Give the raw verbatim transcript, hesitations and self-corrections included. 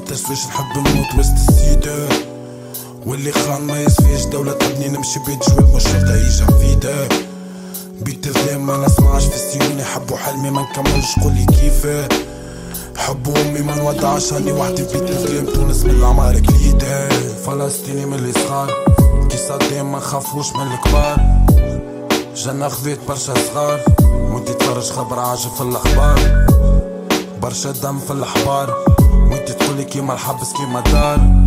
فهمتش ليش نحب نموت وسط السيدة، واللي خان ما يصفيش دولة تبني نمشي بيت جوال مش شرط عيشة مفيدة. بيت الذيم ما نسمعش في السيوني، حبوا حلمي ما نكملش قولي كيفاه. حب امي ما نودعش هاني وحدي في بيت الظلام، تونس من العمار كليدة. فلسطيني من اللي صغار كي صدام ما نخافوش من الكبار. جنة خذيت برشا صغار وانتي تفرج خبر عاجب في الاخبار. برشا دم في الاحبار وانتي تقولي كيما الحبس كيما دار.